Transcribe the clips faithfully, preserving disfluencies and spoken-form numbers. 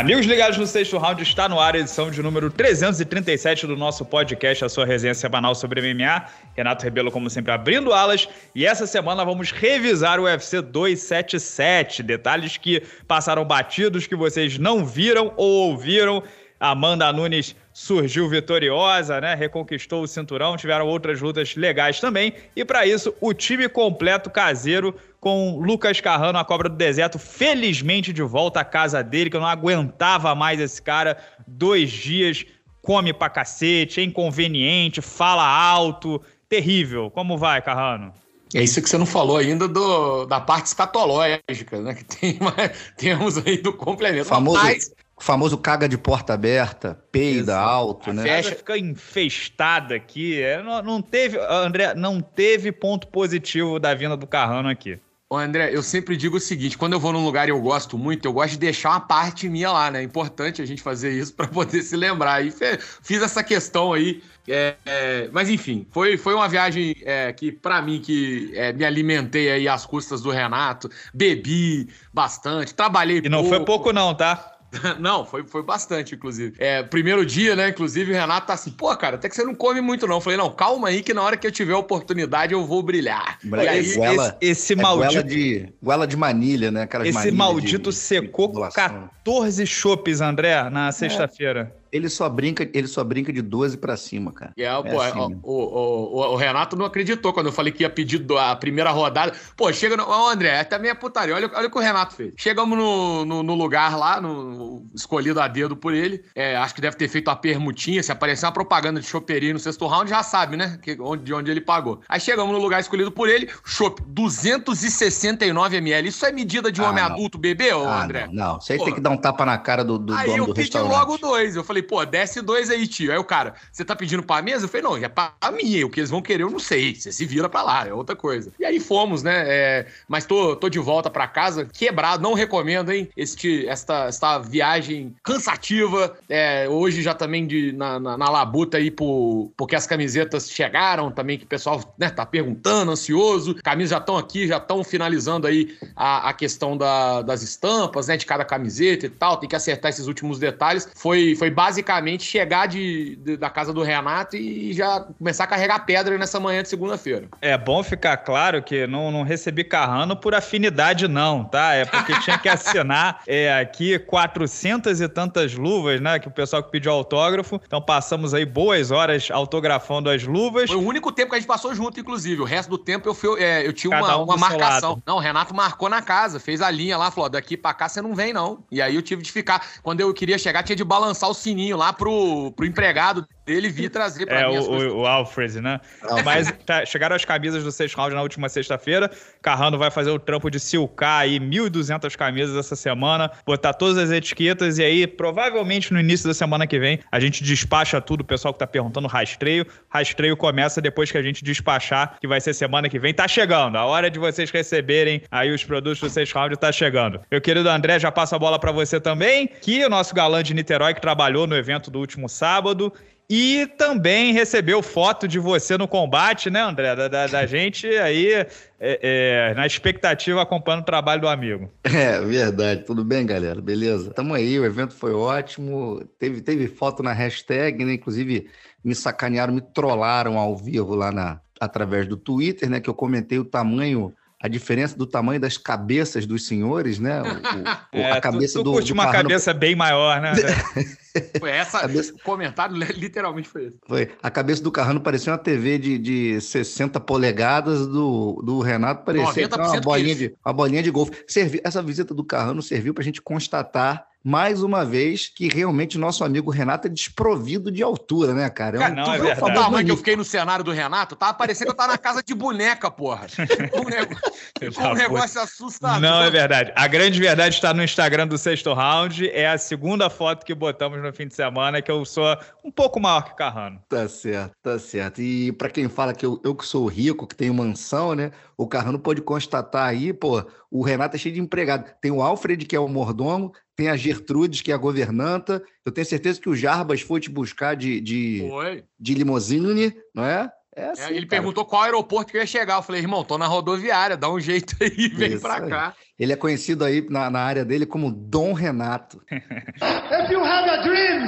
Amigos ligados no Sexto Round, está no ar a edição de número trezentos e trinta e sete do nosso podcast, a sua resenha semanal sobre M M A. Renato Rebelo, como sempre, abrindo alas. E essa semana vamos revisar o U F C duzentos e setenta e sete. Detalhes que passaram batidos, que vocês não viram ou ouviram. Amanda Nunes surgiu vitoriosa, né? Reconquistou o cinturão. Tiveram outras lutas legais também. E para isso, o time completo caseiro com Lucas Carrano, a cobra do deserto, felizmente de volta à casa dele, que eu não aguentava mais esse cara. Dois dias, come pra cacete, é inconveniente, fala alto, terrível. Como vai, Carrano? É isso que você não falou ainda do, da parte escatológica, né? Que tem, temos aí do complemento. Famoso, Mas... famoso caga de porta aberta, peida Exato. alto, a né? A festa fica infestada aqui. É, não, não teve, André, não teve ponto positivo da vinda do Carrano aqui. Ô André, eu sempre digo o seguinte, quando eu vou num lugar e eu gosto muito, eu gosto de deixar uma parte minha lá, né? É importante a gente fazer isso para poder se lembrar. E fiz essa questão aí, é, é, mas enfim, foi, foi uma viagem é, que, para mim, que é, me alimentei aí às custas do Renato, bebi bastante, trabalhei pouco. E não pouco. Foi pouco não, tá? Não, foi, foi bastante, inclusive. É, primeiro dia, né, inclusive, o Renato tá assim, pô, cara, até que você não come muito não. Eu falei, não, calma aí que na hora que eu tiver a oportunidade eu vou brilhar. E aí, goela, esse, esse é maldito... Goela de, goela de manilha, né? Aquelas esse maldito de, secou de quatorze chopes, André, na sexta-feira. É. Ele só brinca, ele só brinca de doze pra cima, cara. É, é pô, assim, o, o, o, o Renato não acreditou quando eu falei que ia pedir a primeira rodada. Pô, chega no... Ô, André, também é putaria. Olha, olha o que o Renato fez. Chegamos no, no, no lugar lá, no, escolhido a dedo por ele. É, acho que deve ter feito uma permutinha. Se aparecer uma propaganda de choperia no sexto round, já sabe, né? Que, onde, de onde ele pagou. Aí chegamos no lugar escolhido por ele. Chopp, duzentos e sessenta e nove mililitros. Isso é medida de um ah, homem não. adulto, bebê, ô, ah, André? Não, não. Isso aí tem que dar um tapa na cara do, do dono do restaurante. Aí eu pedi logo dois. Eu falei, pô, desce dois aí, tio. Aí o cara, você tá pedindo pra mesa? Eu falei, não, é pra mim. O que eles vão querer eu não sei. Você se vira pra lá, é outra coisa. E aí fomos, né? É, mas tô, tô de volta pra casa, quebrado. Não recomendo, hein? Este, esta, esta viagem cansativa. É, hoje já também de, na, na, na labuta aí, por, porque as camisetas chegaram também, que o pessoal, né, tá perguntando, ansioso. Camisas já estão aqui, já estão finalizando aí a, a questão da, das estampas, né? De cada camiseta e tal. Tem que acertar esses últimos detalhes. Foi, foi basicamente chegar De, de, da casa do Renato e já começar a carregar pedra nessa manhã de segunda-feira. É bom ficar claro que não, não recebi Carrano por afinidade não, tá? É porque tinha que assinar é, aqui quatrocentas e tantas luvas, né? Que o pessoal que pediu autógrafo. Então passamos aí boas horas autografando as luvas. Foi o único tempo que a gente passou junto, inclusive. O resto do tempo eu, fui, é, eu tinha uma, um uma marcação. Não, o Renato marcou na casa, fez a linha lá, falou, daqui pra cá você não vem não. E aí eu tive de ficar, quando eu queria chegar, tinha de balançar o sininho lá pro pro empregado dele vir trazer pra é, mim. É, o, o Alfred, né? Mas tá, chegaram as camisas do sexto round na última sexta-feira. Carrano vai fazer o trampo de silcar aí mil e duzentas camisas essa semana, botar todas as etiquetas e aí, provavelmente no início da semana que vem, a gente despacha tudo. O pessoal que tá perguntando, rastreio. Rastreio começa depois que a gente despachar, que vai ser semana que vem. Tá chegando. A hora de vocês receberem aí os produtos do sexto round tá chegando. Meu querido André, já passo a bola pra você também, que o nosso galã de Niterói, que trabalhou no evento do último sábado e também recebeu foto de você no combate, né, André? Da, da, da gente aí é, é, na expectativa acompanhando o trabalho do amigo. É, verdade. Tudo bem, galera? Beleza? Tamo aí, o evento foi ótimo. Teve, teve foto na hashtag, né? Inclusive me sacanearam, me trollaram ao vivo lá na, através do Twitter, né? Que eu comentei o tamanho... A diferença do tamanho das cabeças dos senhores, né? O, o, é, a cabeça tu, tu do, curte do uma Carrano... cabeça bem maior, né? Foi essa, cabeça... O comentário literalmente foi esse. Foi. A cabeça do Carrano parecia uma T V de, de sessenta polegadas, do, do Renato parecia uma bolinha, de, uma bolinha de golfe. Servi... Essa visita do Carrano serviu para a gente constatar mais uma vez que realmente nosso amigo Renato é desprovido de altura, né, cara? É um, cara não, é verdade. O tamanho que eu fiquei no cenário do Renato, tava parecendo que eu tava na casa de boneca, porra. Um, nego... um negócio assustador. Não, é verdade. A grande verdade está no Instagram do Sexto Round. É a segunda foto que botamos no fim de semana, que eu sou um pouco maior que Carrano. Tá certo, tá certo. E pra quem fala que eu, eu que sou rico, que tenho mansão, né? O Carrano pode constatar aí, pô, o Renato é cheio de empregado. Tem o Alfred, que é o mordomo, tem a Gertrudes, que é a governanta. Eu tenho certeza que o Jarbas foi te buscar de, de, de limousine, não é? É assim, é, ele cara. perguntou qual aeroporto que eu ia chegar. Eu falei, irmão, tô na rodoviária, dá um jeito aí, vem Isso pra aí. cá. Ele é conhecido aí na, na área dele como Dom Renato. If you have a dream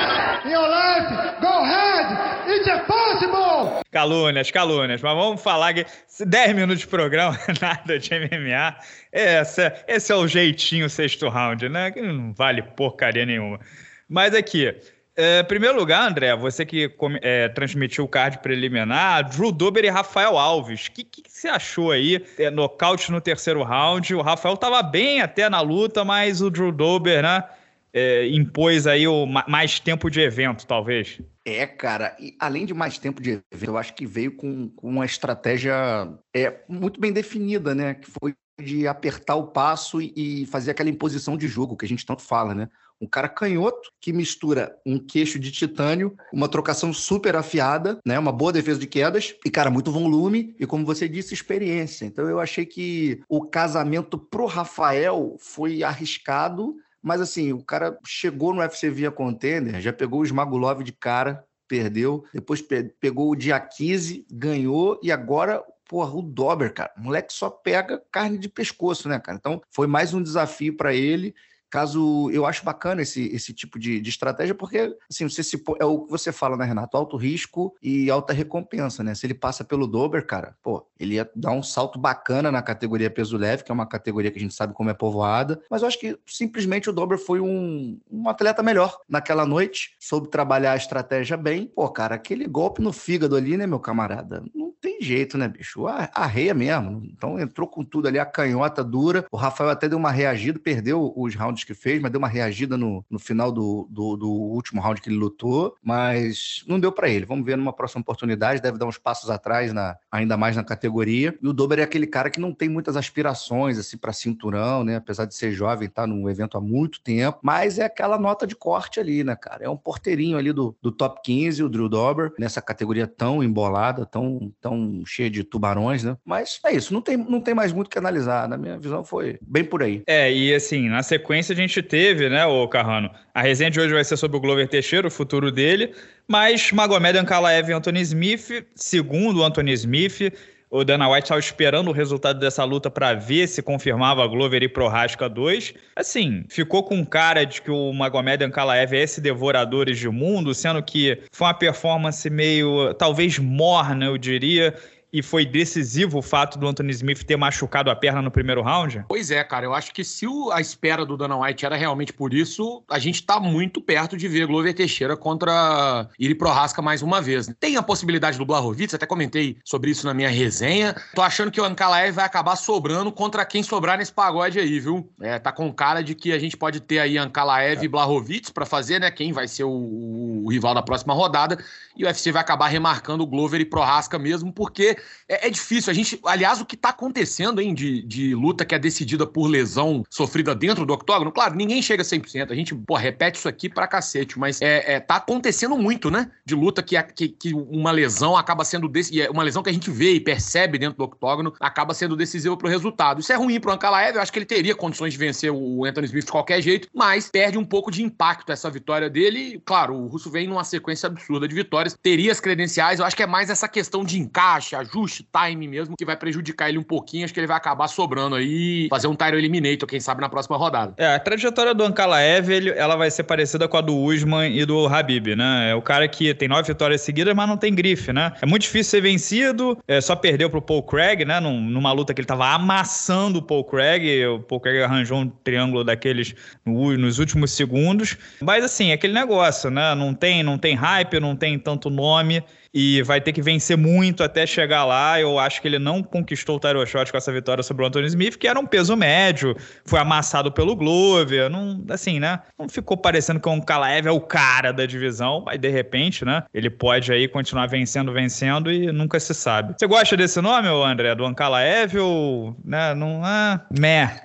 in your life, go ahead. It's possible. Calúnias, calúnias. Mas vamos falar que dez minutos de programa, nada de M M A. Esse, esse é o jeitinho sexto round, né? Que não vale porcaria nenhuma. Mas aqui, é, em primeiro lugar, André, você que é, transmitiu o card preliminar, Drew Dober e Rafael Alves. O que, que você achou aí? É, nocaute no terceiro round. O Rafael estava bem até na luta, mas o Drew Dober, né? É, impôs aí o, mais tempo de evento, talvez. É, cara, e além de mais tempo de evento, eu acho que veio com, com uma estratégia é, muito bem definida, né? Que foi de apertar o passo e, e fazer aquela imposição de jogo que a gente tanto fala, né? Um cara canhoto que mistura um queixo de titânio, uma trocação super afiada, né? Uma boa defesa de quedas e, cara, muito volume e, como você disse, experiência. Então eu achei que o casamento pro Rafael foi arriscado. Mas assim, o cara chegou no U F C via contender, já pegou o Smagulov de cara, perdeu, depois pe- pegou o Diakiese, ganhou, e agora, porra, o Dober, cara. O moleque só pega carne de pescoço, né, cara? Então, foi mais um desafio para ele. Caso eu acho bacana esse, esse tipo de, de estratégia, porque assim, você se, é o que você fala, né, Renato? Alto risco e alta recompensa, né? Se ele passa pelo Dober, cara, pô, ele ia dar um salto bacana na categoria peso leve, que é uma categoria que a gente sabe como é povoada, mas eu acho que simplesmente o Dober foi um, um atleta melhor naquela noite, soube trabalhar a estratégia bem. Pô, cara, aquele golpe no fígado ali, né, meu camarada? Não tem jeito, né, bicho? Arreia mesmo. Então entrou com tudo ali, a canhota dura. O Rafael até deu uma reagida, perdeu os rounds que fez, mas deu uma reagida no, no final do, do, do último round que ele lutou, mas não deu pra ele. Vamos ver numa próxima oportunidade, deve dar uns passos atrás, na, ainda mais na categoria. E o Dober é aquele cara que não tem muitas aspirações assim para cinturão, né? Apesar de ser jovem, tá no evento há muito tempo, mas é aquela nota de corte ali, né, cara? É um porteirinho ali do, do top quinze, o Drew Dober, nessa categoria tão embolada, tão, tão cheia de tubarões, né? Mas é isso, não tem, não tem mais muito o que analisar. Na minha visão foi bem por aí. É, e assim, na sequência a gente teve, né, ô Carrano? A resenha de hoje vai ser sobre o Glover Teixeira, o futuro dele, mas Magomed Ankalaev e Anthony Smith, segundo o Anthony Smith, o Dana White estava esperando o resultado dessa luta para ver se confirmava Glover e Prochazka dois. Assim, ficou com cara de que o Magomed Ankalaev é esse devoradores de mundo, sendo que foi uma performance meio, talvez morna, eu diria, e foi decisivo o fato do Anthony Smith ter machucado a perna no primeiro round? Pois é, cara, eu acho que se o, a espera do Dana White era realmente por isso, a gente tá muito perto de ver Glover Teixeira contra Iri Prochazka mais uma vez. Né? Tem a possibilidade do Blachowicz, até comentei sobre isso na minha resenha. Tô achando que o Ankalaev vai acabar sobrando contra quem sobrar nesse pagode aí, viu? É, tá com cara de que a gente pode ter aí Ankalaev é. e Blachowicz pra fazer, né? Quem vai ser o, o, o rival da próxima rodada. E o U F C vai acabar remarcando o Glover e Prochazka mesmo, porque É, é difícil. A gente, aliás, o que tá acontecendo, hein, de, de luta que é decidida por lesão sofrida dentro do octógono, claro, ninguém chega a cem por cento. A gente, pô, repete isso aqui pra cacete, mas é, é, tá acontecendo muito, né? De luta que, que, que uma lesão acaba sendo decisiva, uma lesão que a gente vê e percebe dentro do octógono acaba sendo decisiva pro resultado. Isso é ruim pro Ankalaev, eu acho que ele teria condições de vencer o Anthony Smith de qualquer jeito, mas perde um pouco de impacto essa vitória dele. Claro, o Russo vem numa sequência absurda de vitórias, teria as credenciais, eu acho que é mais essa questão de encaixe, ajuste, time mesmo, que vai prejudicar ele um pouquinho. Acho que ele vai acabar sobrando aí, fazer um Tyro Eliminator, quem sabe, na próxima rodada. É, a trajetória do Ankalaev, ele, ela vai ser parecida com a do Usman e do Khabib, né? É o cara que tem nove vitórias seguidas, mas não tem grife, né? É muito difícil ser vencido, é, só perdeu pro Paul Craig, né? Num, numa luta que ele tava amassando o Paul Craig, o Paul Craig arranjou um triângulo daqueles no, nos últimos segundos. Mas assim, é aquele negócio, né? Não tem, não tem hype, não tem tanto nome, e vai ter que vencer muito até chegar lá. Eu acho que ele não conquistou o title shot com essa vitória sobre o Anthony Smith, que era um peso médio, foi amassado pelo Glover, não, assim, né? Não ficou parecendo que o Ankalaev é o cara da divisão, mas de repente, né? Ele pode aí continuar vencendo, vencendo e nunca se sabe. Você gosta desse nome, André, do Ankalaev ou, né, não é? Meh.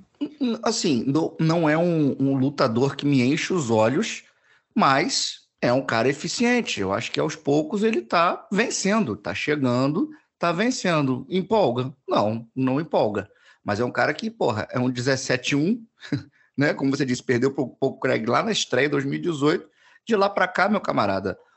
Assim, não é um, um lutador que me enche os olhos, mas é um cara eficiente. Eu acho que aos poucos ele tá vencendo, tá chegando, tá vencendo. Empolga? Não, não empolga. Mas é um cara que, porra, é um dezessete um, né? Como você disse, perdeu pro Paul Craig lá na estreia, dois mil e dezoito. De lá pra cá, meu camarada,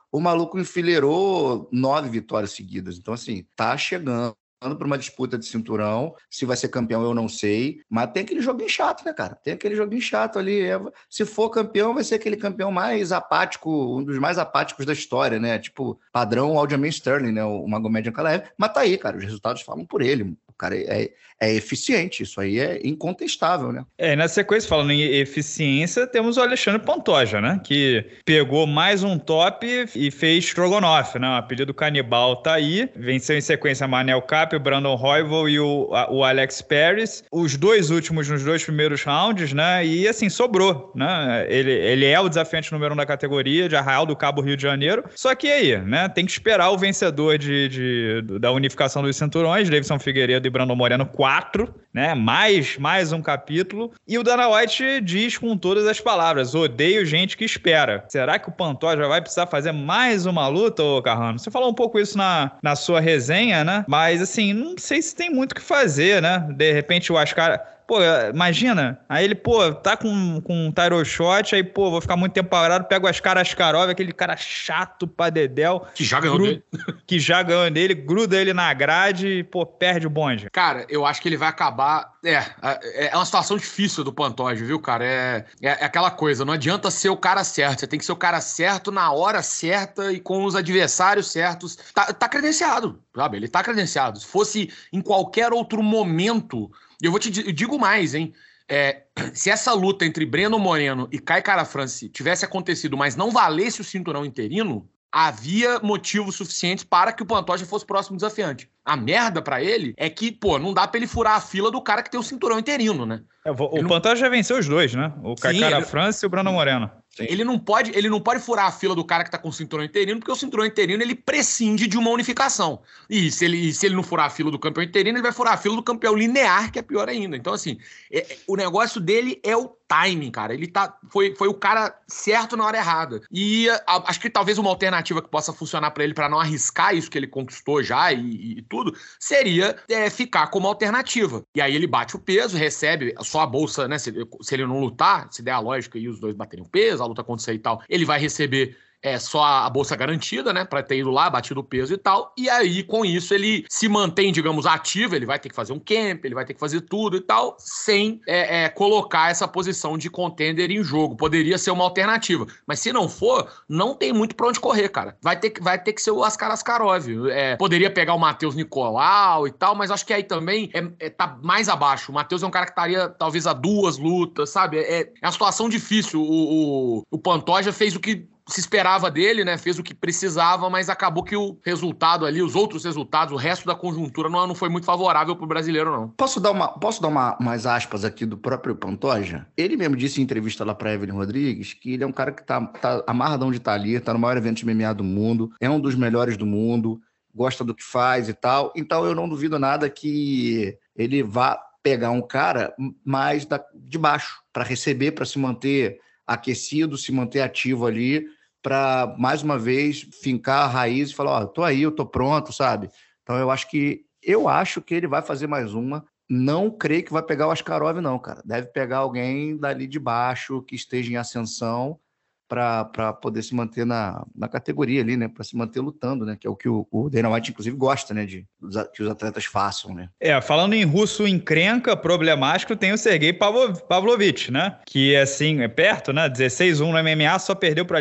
o maluco enfileirou nove vitórias seguidas. Então, assim, tá chegando para uma disputa de cinturão. Se vai ser campeão, eu não sei. Mas tem aquele joguinho chato, né, cara? Tem aquele joguinho chato ali. Se for campeão, vai ser aquele campeão mais apático, um dos mais apáticos da história, né? Tipo, padrão Aljamain Sterling, né? O Magomed Ankalaev. Mas tá aí, cara. Os resultados falam por ele. O cara é, é eficiente. Isso aí é incontestável, né? É, e na sequência, falando em eficiência, temos o Alexandre Pantoja, né? Que pegou mais um top e fez Strogonoff, né? O apelido canibal tá aí. Venceu em sequência Manel Kape, o Brandon Royval e o, a, o Alex Paris. Os dois últimos nos dois primeiros rounds, né? E assim, sobrou, né? Ele, ele é o desafiante número um da categoria, de Arraial do Cabo, Rio de Janeiro. Só que aí, né? Tem que esperar o vencedor de, de, da unificação dos cinturões, Davidson Figueiredo e Brandon Moreno, quatro, né? Mais, mais um capítulo. E o Dana White diz com todas as palavras: odeio gente que espera. Será que o Pantoja vai precisar fazer mais uma luta, ô Carrano? Você falou um pouco isso na, na sua resenha, né? Mas assim, não sei se tem muito o que fazer, né? De repente o Ascar... Pô, imagina, aí ele, pô, tá com, com um Tyro Shot, aí, pô, vou ficar muito tempo parado, pego as caras Askarov, aquele cara chato pra dedéu. Que já ganhou gru... dele. Que já ganhou dele, gruda ele na grade e, pô, perde o bonde. Cara, eu acho que ele vai acabar... É, é uma situação difícil do Pantoja, viu, cara? É, é, é aquela coisa, não adianta ser o cara certo, você tem que ser o cara certo na hora certa e com os adversários certos. Tá, tá credenciado, sabe? Ele tá credenciado. Se fosse em qualquer outro momento... E eu vou te eu digo mais, hein? É, se essa luta entre Breno Moreno e Kai Kara-France tivesse acontecido, mas não valesse o cinturão interino, havia motivos suficientes para que o Pantoja fosse o próximo desafiante. A merda pra ele é que, pô, não dá pra ele furar a fila do cara que tem o cinturão interino, né? É, o ele Pantoja não... já venceu os dois, né? O Kai Kara-France ele... e o Brandon Moreno. Ele não, pode, ele não pode furar a fila do cara que tá com o cinturão interino, porque o cinturão interino ele prescinde de uma unificação. E se ele, se ele não furar a fila do campeão interino, ele vai furar a fila do campeão linear, que é pior ainda. Então, assim, é, o negócio dele é o timing, cara. Ele tá, foi, foi o cara certo na hora errada. E a, acho que talvez uma alternativa que possa funcionar pra ele, pra não arriscar isso que ele conquistou já e, e tudo, seria é, ficar como alternativa. E aí ele bate o peso, recebe só a bolsa, né? Se, se ele não lutar, se der a lógica e os dois baterem o peso, a luta acontecer e tal, ele vai receber é, só a, a bolsa garantida, né, pra ter ido lá, batido o peso e tal, e aí com isso ele se mantém, digamos, ativo, ele vai ter que fazer um camp, ele vai ter que fazer tudo e tal, sem é, é, colocar essa posição de contender em jogo. Poderia ser uma alternativa, mas se não for, não tem muito pra onde correr, cara. Vai ter que, vai ter que ser o Askar Askarov. É, poderia pegar o Matheus Nicolau e tal, mas acho que aí também é, é, tá mais abaixo. O Matheus é um cara que estaria talvez a duas lutas, sabe? É, é uma situação difícil. O, o, o Pantoja fez o que se esperava dele, né? Fez o que precisava, mas acabou que o resultado ali, os outros resultados, o resto da conjuntura não, não foi muito favorável pro brasileiro, não. Posso dar, uma, posso dar uma, umas aspas aqui do próprio Pantoja? Ele mesmo disse em entrevista lá pra Evelyn Rodrigues que ele é um cara que tá, tá amarradão de estar ali, tá no maior evento de M M A do mundo, é um dos melhores do mundo, gosta do que faz e tal. Então eu não duvido nada que ele vá pegar um cara mais da, de baixo para receber, para se manter aquecido, se manter ativo ali, para, mais uma vez, fincar a raiz e falar, ó, oh, tô aí, eu tô pronto, sabe? Então eu acho que eu acho que ele vai fazer mais uma. Não creio que vai pegar o Askarov, não, cara. Deve pegar alguém dali de baixo que esteja em ascensão para poder se manter na, na categoria ali, né? Para se manter lutando, né? Que é o que o, o Dana White, inclusive, gosta, né? De que os atletas façam, né? É, falando em russo encrenca, problemático, tem o Sergei Pavlovich, né? Que, assim, é perto, né? dezesseis a um no M M A, só perdeu para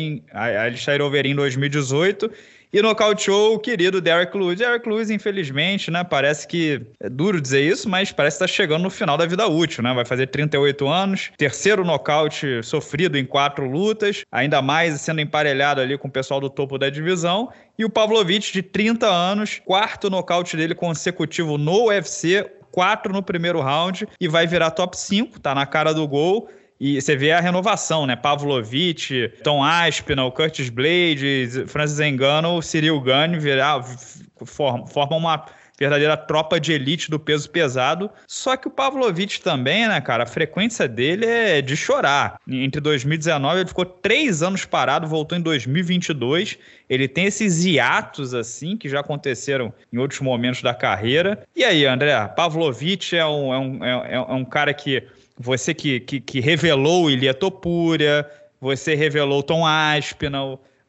a Alistair Overeem em dois mil e dezoito. E nocauteou o querido Derek Lewis. Derek Lewis, infelizmente, né? Parece que é duro dizer isso, mas parece que tá chegando no final da vida útil, né? Vai fazer trinta e oito anos, terceiro nocaute sofrido em quatro lutas, ainda mais sendo emparelhado ali com o pessoal do topo da divisão. E o Pavlovich, de trinta anos, quarto nocaute dele consecutivo no U F C, quatro no primeiro round, e vai virar top cinco, tá na cara do gol. E você vê a renovação, né? Pavlovich, Tom Aspinall, Curtis Blades, Francis Ngannou, Cyril Gane virar, formam, formam uma verdadeira tropa de elite do peso pesado. Só que o Pavlovich também, né, cara? A frequência dele é de chorar. Entre dois mil e dezenove, ele ficou três anos parado, voltou em dois mil e vinte e dois. Ele tem esses hiatos, assim, que já aconteceram em outros momentos da carreira. E aí, André? Pavlovich é um, é um, é, é um cara que... Você que, que, que revelou Ilia Topuria, você revelou Tom Aspinall,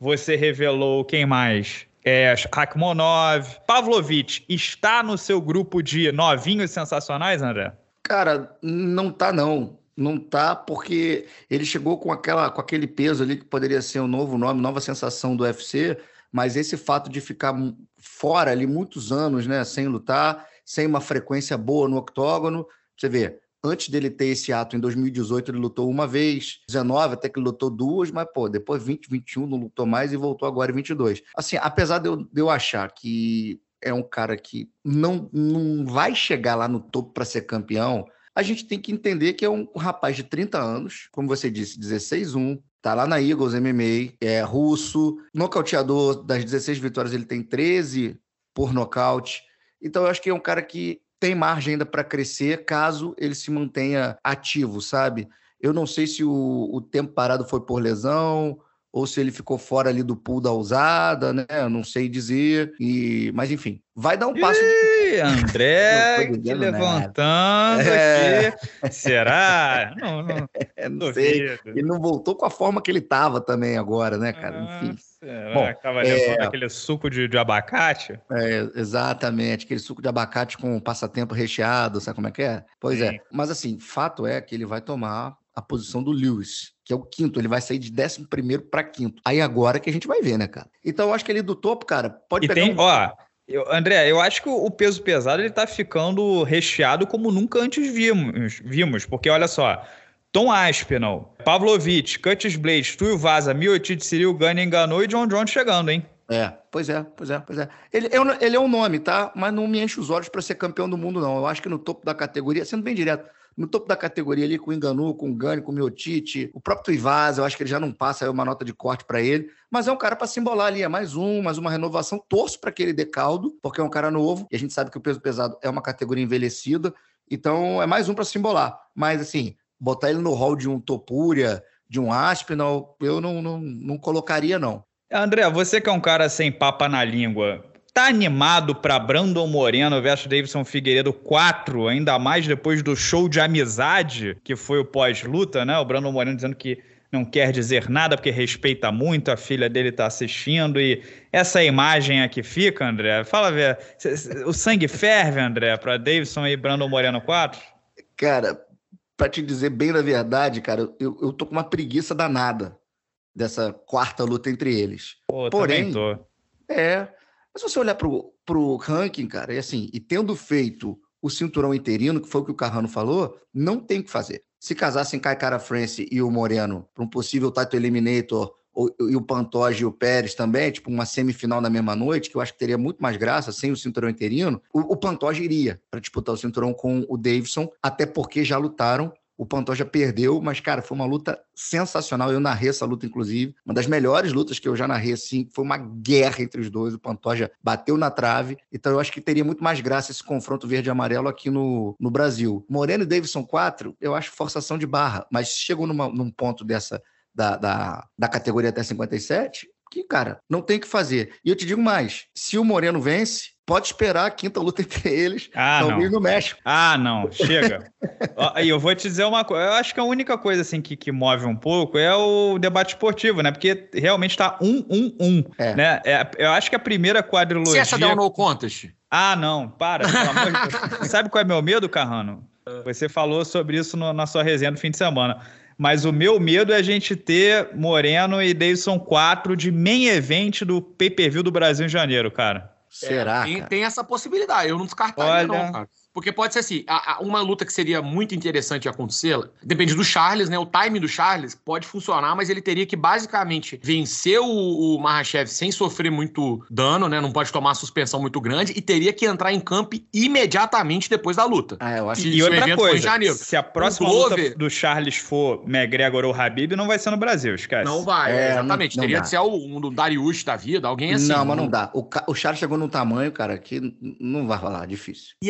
você revelou quem mais? É, Rakhmonov, Pavlovich, está no seu grupo de novinhos sensacionais, André? Cara, não tá não. Não tá porque ele chegou com, aquela, com aquele peso ali que poderia ser um novo nome, nova sensação do U F C, mas esse fato de ficar fora ali muitos anos, né, sem lutar, sem uma frequência boa no octógono, você vê, antes dele ter esse ato, em dois mil e dezoito ele lutou uma vez, dezenove até que ele lutou duas, mas pô, depois vinte, vinte e um não lutou mais e voltou agora em vinte e dois. Assim, apesar de eu, de eu achar que é um cara que não, não vai chegar lá no topo para ser campeão, a gente tem que entender que é um rapaz de trinta anos, como você disse, dezesseis um, tá lá na Eagles M M A, é russo, nocauteador, das dezesseis vitórias ele tem treze por nocaute. Então eu acho que é um cara que tem margem ainda para crescer caso ele se mantenha ativo, sabe? Eu não sei se o, o tempo parado foi por lesão ou se ele ficou fora ali do pool da ousada, né? Eu não sei dizer. E... Mas, enfim, vai dar um passo... Ih, André, que levantando é... aqui. Será? Não, não, é, não sei. Ele não voltou com a forma que ele estava também agora, né, cara? Ah, enfim. Será? Bom, tava levando é... aquele suco de, de abacate? É, exatamente. Aquele suco de abacate com passatempo recheado, sabe como é que é? Pois Sim. é. Mas, assim, fato é que ele vai tomar a posição do Lewis, que é o quinto, ele vai sair de décimo primeiro para quinto. Aí agora que a gente vai ver, né, cara? Então eu acho que ele do topo, cara, pode e pegar tem, um... ó, eu, André, eu acho que o peso pesado ele tá ficando recheado como nunca antes vimos, vimos porque olha só, Tom Aspinall, Pavlovich, Curtis Blades, Tuivasa, Miocic, Cyril Gane enganou e John Jones chegando, hein? É, pois é, pois é, pois é. Ele é, um, ele é um nome, tá? Mas não me enche os olhos para ser campeão do mundo, não. Eu acho que no topo da categoria, sendo bem direto, no topo da categoria ali, com o Ngannou, com o Gane, com o Miocic, o próprio Tuivasa, eu acho que ele já não passa aí uma nota de corte para ele, mas é um cara para se embolar ali, é mais um, mais uma renovação. Torço para que ele dê caldo, porque é um cara novo, e a gente sabe que o peso pesado é uma categoria envelhecida, então é mais um para se embolar. Mas, assim, botar ele no hall de um Topuria, de um Aspinall, eu não, não, não colocaria, não. André, você que é um cara sem papa na língua, tá animado para Brandon Moreno versus Deiveson Figueiredo quatro, ainda mais depois do show de amizade que foi o pós-luta, né? O Brandon Moreno dizendo que não quer dizer nada porque respeita muito, a filha dele tá assistindo e essa imagem aqui fica, André. Fala, velho, o sangue ferve, André, para Deiveson e Brandon Moreno quatro? Cara, pra te dizer bem a verdade, cara, eu, eu tô com uma preguiça danada dessa quarta luta entre eles. Pô, Porém, também tô. É, mas se você olhar pro, pro ranking, cara, e assim, e tendo feito o cinturão interino, que foi o que o Carrano falou, não tem o que fazer. Se casassem Kai Kara France e o Moreno para um possível title eliminator, ou, e o Pantoja e o Pérez também, tipo uma semifinal na mesma noite, que eu acho que teria muito mais graça sem o cinturão interino, o, o Pantoja iria para disputar o cinturão com o Deiveson, até porque já lutaram. O Pantoja perdeu, mas, cara, foi uma luta sensacional. Eu narrei essa luta, inclusive. Uma das melhores lutas que eu já narrei, assim. Foi uma guerra entre os dois. O Pantoja bateu na trave. Então, eu acho que teria muito mais graça esse confronto verde e amarelo aqui no, no Brasil. Moreno e Deiveson quatro, eu acho forçação de barra. Mas chegou numa, num ponto dessa, da, da, da categoria até cinquenta e sete, que, cara, não tem o que fazer. E eu te digo mais. Se o Moreno vence, pode esperar a quinta luta entre eles, ah, talvez não. no México. Ah, não, chega. E eu vou te dizer uma coisa, eu acho que a única coisa assim que, que move um pouco é o debate esportivo, né? Porque realmente tá um, um, um, é. né? É, eu acho que a primeira quadrilogia... Se essa der um no contest? Ah, não, para, pelo amor de Deus. Sabe qual é meu medo, Carrano? Você falou sobre isso no, na sua resenha no fim de semana. Mas o meu medo é a gente ter Moreno e Deiveson quatro de main event do pay-per-view do Brasil em janeiro, cara. Será? É, tem, tem essa possibilidade, eu não descartaria, Olha... não, cara. Porque pode ser assim, a, a, uma luta que seria muito interessante de acontecer, depende do Charles, né? O timing do Charles pode funcionar, mas ele teria que basicamente vencer o, o Makhachev sem sofrer muito dano, né? Não pode tomar uma suspensão muito grande e teria que entrar em campo imediatamente depois da luta. Ah, eu acho que e outra coisa, se a próxima Glover... luta do Charles for McGregor ou Habib, não vai ser no Brasil, esquece. Não vai, é, exatamente. Não, não teria dá. que ser um do Dariush da vida, alguém assim. Não, mas não dá. O, o Charles chegou num tamanho, cara, que não vai rolar, difícil. E aí, o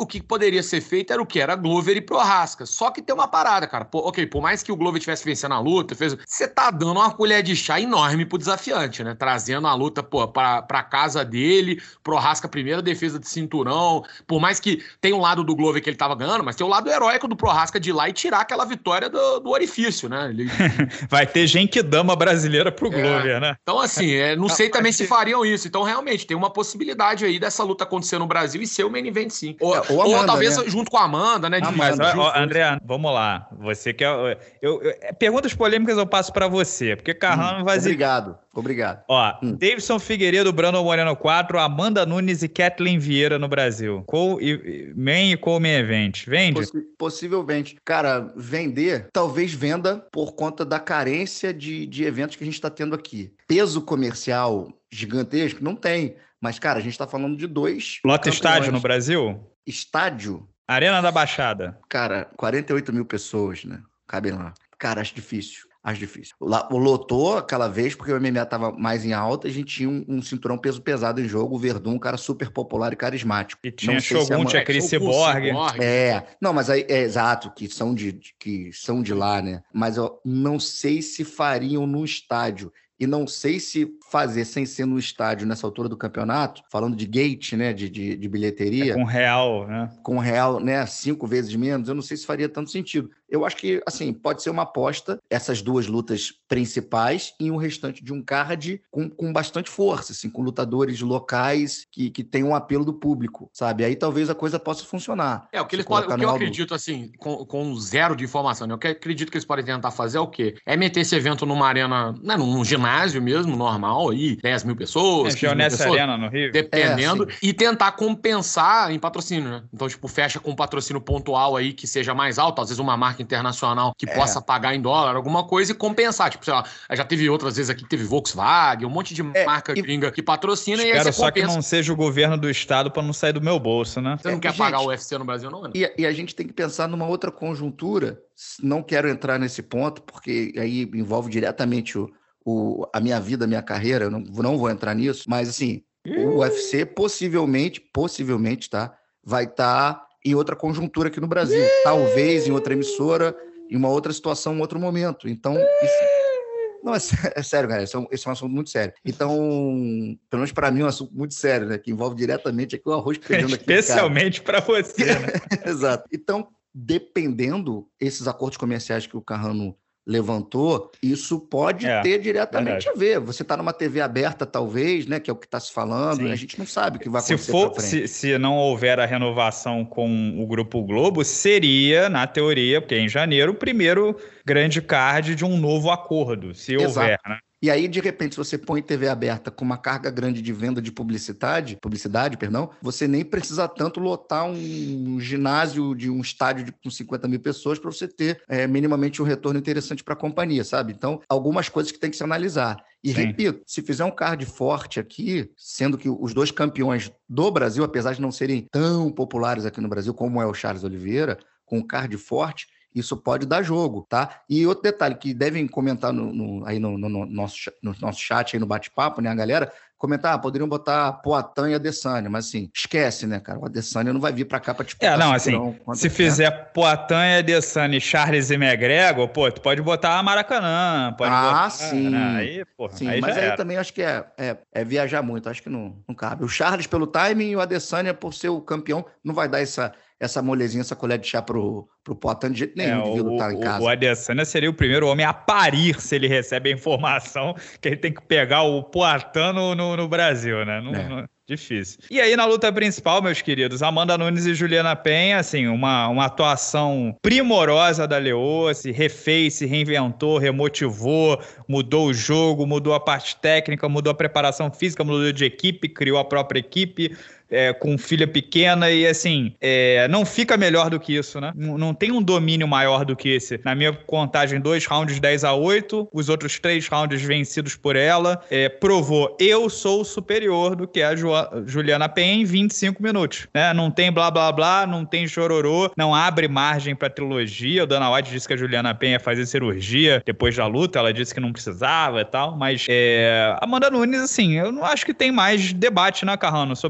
que poderia ser feito era o quê? Era Glover e Prochazka. Só que tem uma parada, cara. Pô, ok, por mais que o Glover tivesse vencendo a luta, fez... você tá dando uma colher de chá enorme pro desafiante, né? Trazendo a luta, pô, pra, pra casa dele, Prochazka primeira defesa de cinturão. Por mais que tem um lado do Glover que ele tava ganhando, mas tem o lado heróico do Prochazka de ir lá e tirar aquela vitória do, do orifício, né? Ele... Vai ter Genkidama brasileira pro Glover, é. né? Então, assim, é, não sei também se fariam isso. Então, realmente, tem uma possibilidade aí dessa luta acontecer no Brasil e ser o main event, sim. Ou, é, ou, Amanda, ou talvez né? junto com a Amanda, né? De Amanda, mas, ó, André, vamos lá. Você quer... Eu, eu, perguntas polêmicas eu passo pra você, porque Carrano hum, vai... Obrigado, obrigado. Ó, hum. Davidson Figueiredo, Brandon Moreno quatro, Amanda Nunes e Kathleen Vieira no Brasil. Co e, main e co-main event. Vende? Possi possivelmente. Cara, vender, talvez venda por conta da carência de, de eventos que a gente tá tendo aqui. Peso comercial gigantesco? Não tem. Mas, cara, a gente tá falando de dois... Lota estádio no Brasil? Estádio? Arena da Baixada. Cara, quarenta e oito mil pessoas, né? Cabem lá. Cara, acho difícil. Acho difícil. O lotou aquela vez porque o M M A tava mais em alta e a gente tinha um, um cinturão peso pesado em jogo. O Verdun, um cara super popular e carismático. E tinha Shogun, tinha Chris Cyborg. É, não, mas aí, é exato, que são de, que são de lá, né? Mas eu não sei se fariam no estádio. E não sei se fazer sem ser no estádio nessa altura do campeonato, falando de gate, né, de, de, de bilheteria... É com real, né? Com real, né, cinco vezes menos, eu não sei se faria tanto sentido. Eu acho que, assim, pode ser uma aposta, essas duas lutas principais e um restante de um card com, com bastante força, assim, com lutadores locais que, que tem um apelo do público, sabe? Aí talvez a coisa possa funcionar. É, o que, eles podem, o que eu acredito, assim, com, com zero de informação, né? O que eu acredito que eles podem tentar fazer é o quê? É meter esse evento numa arena, né, num ginásio mesmo, normal, aí, dez mil pessoas, é, nessa arena no Rio. Dependendo, é, e tentar compensar em patrocínio, né? Então, tipo, fecha com um patrocínio pontual aí que seja mais alto, às vezes uma marca internacional que é. possa pagar em dólar, alguma coisa, e compensar. Tipo, sei lá, já teve outras vezes aqui, teve Volkswagen, um monte de é, marca e... gringa que patrocina. Espero e aí você só compensa. Que não seja o governo do estado pra não sair do meu bolso, né? Você não é, quer gente, pagar o U F C no Brasil, não, né? E, e a gente tem que pensar numa outra conjuntura. Não quero entrar nesse ponto, porque aí envolve diretamente o, o, a minha vida, a minha carreira, eu não, não vou entrar nisso, mas assim, o U F C possivelmente, possivelmente, tá? Vai estar tá em outra conjuntura aqui no Brasil. Talvez em outra emissora, em uma outra situação, em outro momento. Então, isso... Não, é, é sério, cara. Esse é, um, esse é um assunto muito sério. Então, pelo menos para mim, é um assunto muito sério, né? Que envolve diretamente aqui o arroz perdendo aqui. Especialmente para você, né? Exato. Então, dependendo esses acordos comerciais que o Carrano levantou, isso pode é, ter diretamente verdade. a ver. Você está numa T V aberta, talvez, né? Que é o que está se falando. Sim. A gente não sabe o que vai acontecer. Se, for, se, se não houver a renovação com o Grupo Globo, seria, na teoria, porque é em janeiro, o primeiro grande card de um novo acordo, se Exato. houver, né? E aí, de repente, se você põe T V aberta com uma carga grande de venda de publicidade, publicidade, perdão, você nem precisa tanto lotar um ginásio de um estádio de, com cinquenta mil pessoas para você ter é, minimamente um retorno interessante para a companhia, sabe? Então, algumas coisas que tem que se analisar. E, Sim. repito, se fizer um card forte aqui, sendo que os dois campeões do Brasil, apesar de não serem tão populares aqui no Brasil como é o Charles Oliveira, com um card forte, isso pode dar jogo, tá? E outro detalhe que devem comentar no, no, aí no, no, no, nosso, no nosso chat, aí no bate-papo, né, a galera? Comentar, ah, poderiam botar Poatan e Adesanya, mas assim, esquece, né, cara? O Adesanya não vai vir pra cá pra disputar. É, não, assim, quanto, se né? fizer Poatan e Adesanya e Charles e McGregor, pô, tu pode botar Maracanã, pode ah, botar... sim. Né? Aí, porra, sim, aí mas já aí era. também acho que é, é, é viajar muito, acho que não, não cabe. O Charles pelo timing e o Adesanya por ser o campeão, não vai dar essa... essa molezinha, essa colher de chá pro, pro Poatan de jeito nenhum, é, de vir lutar o, em casa. O Adesanya seria o primeiro homem a parir se ele recebe a informação que ele tem que pegar o Poatan no, no, no Brasil, né? Não, é. não, difícil. E aí, na luta principal, meus queridos, Amanda Nunes e Juliana Penha, assim, uma, uma atuação primorosa da Leoa, se refez, se reinventou, remotivou, mudou o jogo, mudou a parte técnica, mudou a preparação física, mudou de equipe, criou a própria equipe, É, com filha pequena e, assim, é, não fica melhor do que isso, né? Não, não tem um domínio maior do que esse. Na minha contagem, dois rounds dez a oito, os outros três rounds vencidos por ela, é, provou, eu sou superior do que a Ju Juliana Penha em vinte e cinco minutos, né? Não tem blá, blá, blá, não tem chororô, não abre margem pra trilogia. O Dana White disse que a Juliana Penha ia fazer cirurgia depois da luta, ela disse que não precisava e tal, mas é, Amanda Nunes, assim, eu não acho que tem mais debate, né, Carrano, sobre a melhor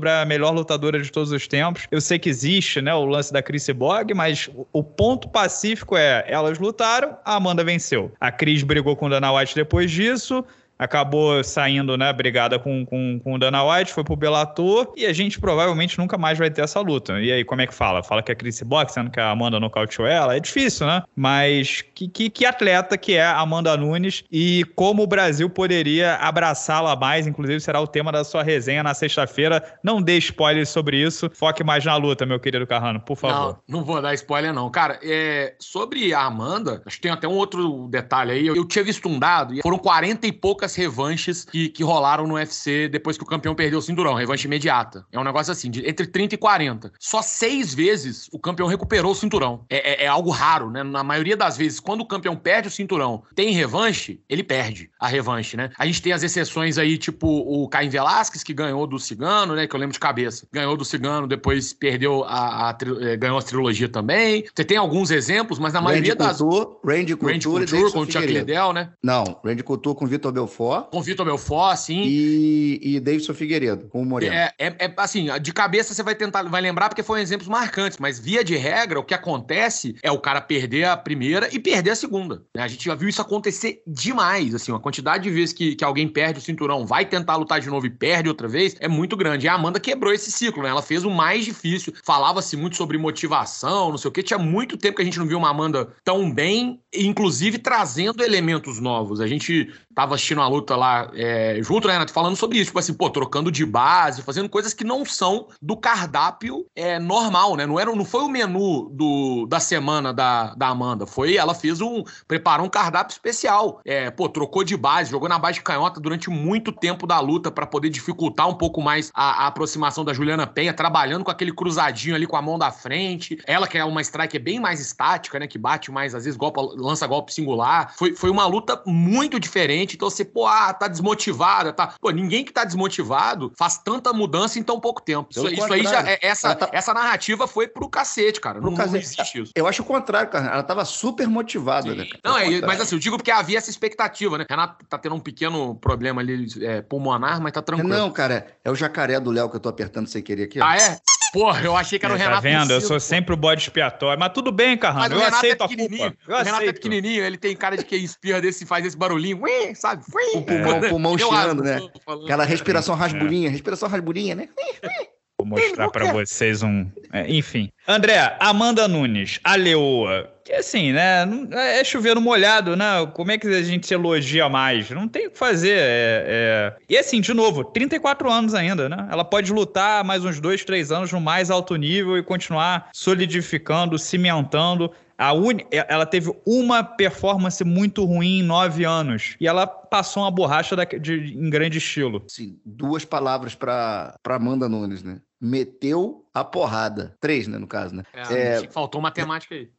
melhor lutadora de todos os tempos. Eu sei que existe, né, o lance da Cris Cyborg, mas o ponto pacífico é, elas lutaram, a Amanda venceu. A Cris brigou com o Dana White depois disso, acabou saindo, né, brigada com, com, com o Dana White, foi pro Bellator, e a gente provavelmente nunca mais vai ter essa luta. E aí, como é que fala? Fala que é Cris Cyborg, sendo que a Amanda nocauteou ela? É difícil, né? Mas que, que, que atleta que é a Amanda Nunes e como o Brasil poderia abraçá-la mais, inclusive será o tema da sua resenha na sexta-feira. Não dê spoilers sobre isso, foque mais na luta, meu querido Carrano, por favor. Não, não vou dar spoiler não. Cara, é, sobre a Amanda, acho que tem até um outro detalhe aí, eu, eu tinha visto um dado, e foram quarenta e poucas revanches que, que rolaram no U F C depois que o campeão perdeu o cinturão, revanche imediata. É um negócio assim, de, entre trinta e quarenta. Só seis vezes o campeão recuperou o cinturão. É, é, é algo raro, né? Na maioria das vezes, quando o campeão perde o cinturão, tem revanche, ele perde a revanche, né? A gente tem as exceções aí, tipo o Caim Velasquez, que ganhou do Cigano, né? Que eu lembro de cabeça. Ganhou do Cigano, depois perdeu a, a, a ganhou a trilogia também. Você tem alguns exemplos, mas na maioria Randy das... Couture, Randy Couture, Randy Couture com o Chuck Liddell, né? Não, Randy Couture com o Vitor Belfort. Com o Vitor Belfort, sim. E, e Davidson Figueiredo, com o Moreno. É, é, é, assim, de cabeça você vai tentar, vai lembrar porque foram exemplos marcantes, mas via de regra, o que acontece é o cara perder a primeira e perder a segunda. Né? A gente já viu isso acontecer demais, assim, a quantidade de vezes que, que alguém perde o cinturão, vai tentar lutar de novo e perde outra vez, é muito grande. E a Amanda quebrou esse ciclo, né? Ela fez o mais difícil. Falava-se muito sobre motivação, não sei o quê. Tinha muito tempo que a gente não viu uma Amanda tão bem, inclusive trazendo elementos novos. A gente tava assistindo a luta lá é, junto, né, Renato, falando sobre isso, tipo assim, pô, trocando de base, fazendo coisas que não são do cardápio é, normal, né, não, era, não foi o menu do, da semana da, da Amanda, foi, ela fez um, preparou um cardápio especial, é, pô, trocou de base, jogou na base de canhota durante muito tempo da luta pra poder dificultar um pouco mais a, a aproximação da Juliana Penha, trabalhando com aquele cruzadinho ali com a mão da frente, ela que é uma striker bem mais estática, né, que bate mais, às vezes golpe, lança golpe singular, foi, foi uma luta muito diferente. Então você, pô, ah, tá desmotivada, tá... Pô, ninguém que tá desmotivado faz tanta mudança em tão pouco tempo. Isso, isso aí já... É, essa, tá... essa narrativa foi pro cacete, cara. Pro não, cacete. Não existe isso. Eu acho o contrário, cara. Ela tava super motivada, né? Não, é, mas assim, eu digo porque havia essa expectativa, né? Renato tá tendo um pequeno problema ali é, pulmonar, mas tá tranquilo. Não, cara, é o jacaré do Léo que eu tô apertando sem querer aqui. Ó. Ah, é? Porra, eu achei que era o Renato. Tá vendo? Eu Cido, sou sempre o bode expiatório. Mas tudo bem, Carrano. Eu aceito é a culpa. Eu o Renato aceito. é pequenininho, ele tem cara de quem espirra desse faz esse barulhinho, ui, sabe? O pulmão, o pulmão chiando, né? Falando. Aquela respiração rasburinha, é. respiração rasburinha, né? Vou mostrar pra vocês um... É, enfim. André, Amanda Nunes, a leoa. Que assim, né? É chover no molhado, né? Como é que a gente se elogia mais? Não tem o que fazer. É, é... E assim, de novo, trinta e quatro anos ainda, né? Ela pode lutar mais uns dois, três anos no mais alto nível e continuar solidificando, cimentando. A uni... Ela teve uma performance muito ruim em nove anos. E ela passou uma borracha da... de... em grande estilo. Sim, duas palavras para Amanda Nunes, né? Meteu a porrada. Três, né, no caso, né? É, é... Faltou matemática aí.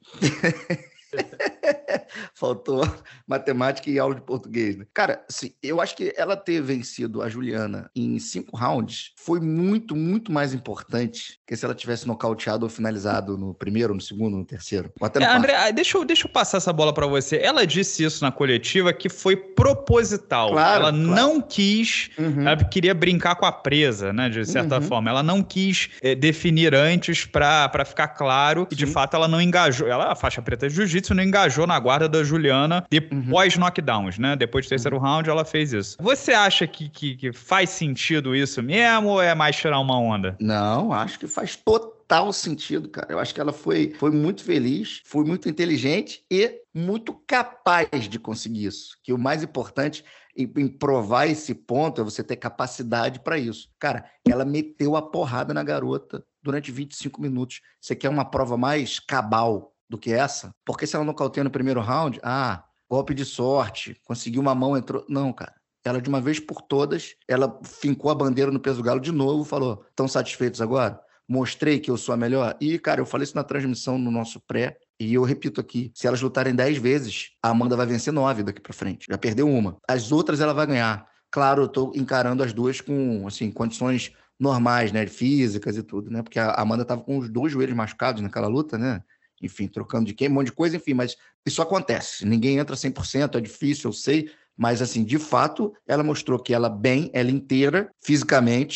Faltou matemática e aula de português, né? Cara, assim, eu acho que ela ter vencido a Juliana em cinco rounds foi muito, muito mais importante que se ela tivesse nocauteado ou finalizado no primeiro, no segundo, no terceiro. Ou até no é, André, deixa eu, deixa eu passar essa bola pra você. Ela disse isso na coletiva que foi proposital. Claro, ela claro. não quis, uhum. ela queria brincar com a presa, né, de certa uhum. forma. Ela não quis é, definir antes pra, pra ficar claro que, de fato, ela não engajou. Ela, a faixa preta de jiu-jitsu, não engajou na guarda da Juliana depois uhum. knockdowns, né? Depois do terceiro uhum. round, ela fez isso. Você acha que, que, que faz sentido isso mesmo ou é mais tirar uma onda? Não, acho que faz total sentido, cara. Eu acho que ela foi, foi muito feliz, foi muito inteligente e muito capaz de conseguir isso. Que o mais importante em, em provar esse ponto é você ter capacidade para isso. Cara, ela meteu a porrada na garota durante vinte e cinco minutos. Você quer uma prova mais cabal do que essa? Porque se ela nocauteia no primeiro round, ah, golpe de sorte, conseguiu uma mão, entrou... Não, cara. Ela, de uma vez por todas, ela fincou a bandeira no peso galo de novo, falou, estão satisfeitos agora? Mostrei que eu sou a melhor? E, cara, eu falei isso na transmissão no nosso pré, e eu repito aqui, se elas lutarem dez vezes, a Amanda vai vencer nove daqui pra frente. Já perdeu uma. As outras ela vai ganhar. Claro, eu tô encarando as duas com, assim, condições normais, né, físicas e tudo, né, porque a Amanda tava com os dois joelhos machucados naquela luta, né, enfim, trocando de quem, um monte de coisa, enfim, mas isso acontece. Ninguém entra cem por cento, é difícil, eu sei, mas, assim, de fato, ela mostrou que ela bem, ela inteira, fisicamente,